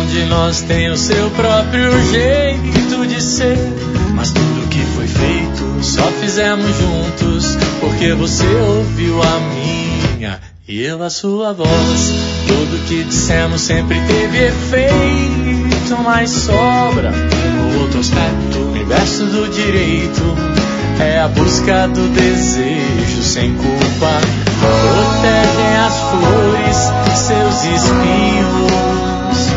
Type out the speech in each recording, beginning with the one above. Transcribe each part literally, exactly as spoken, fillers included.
de nós tem o seu próprio jeito de ser, mas tudo que foi feito só fizemos juntos, porque você ouviu a minha e eu a sua voz. Tudo que dissemos sempre teve efeito, mas sobra um outro aspecto. O inverso do direito é a busca do desejo sem culpa. Protegem as flores, seus espinhos.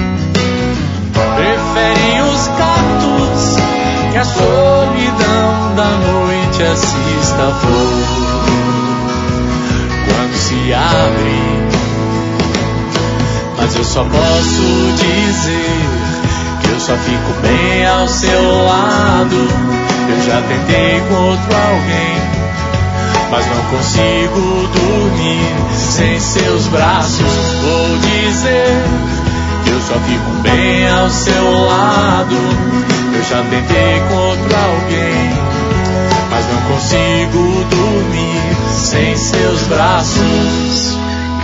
Preferem os cactos que a solidão da noite assista a flor. Quando se abre, mas eu só posso dizer que eu só fico bem ao seu lado. Eu já tentei com outro alguém, mas não consigo dormir sem seus braços. Vou dizer que eu só fico bem ao seu lado. Eu já tentei com outro alguém, mas não consigo dormir sem seus braços.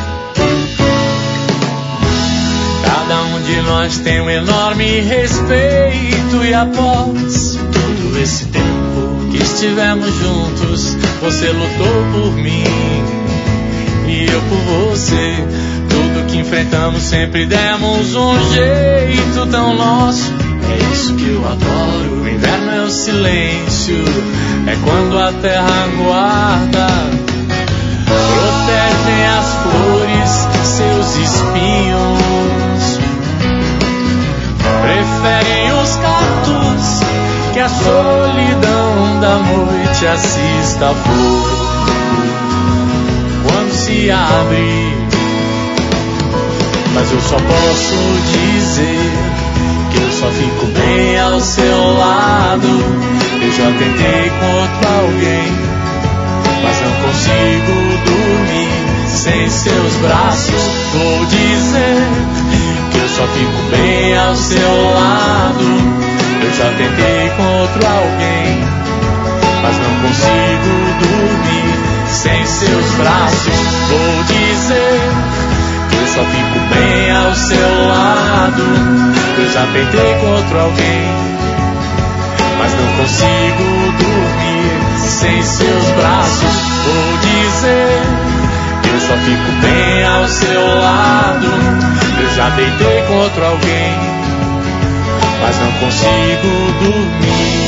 Cada um de nós tem um enorme respeito, e após todo esse tempo que estivemos juntos, você lutou por mim e eu por você. Tudo que enfrentamos sempre demos um jeito tão nosso. É isso que eu adoro. O inverno é o silêncio, é quando a terra guarda. Protegem as flores, seus espinhos. Preferem os cactos que a solidão da noite assista a flor. Quando se abre, mas eu só posso dizer que eu só fico bem ao seu lado. Eu já tentei com outro alguém, mas não consigo dormir sem seus braços. Vou dizer que eu só fico bem ao seu lado. Eu já tentei com outro alguém, mas não consigo dormir sem seus braços. Vou dizer que eu só fico bem ao seu lado. Eu já tentei com outro alguém, mas não consigo dormir sem seus braços. Vou dizer que eu só fico bem ao seu lado. Eu já deitei com outro alguém, mas não consigo dormir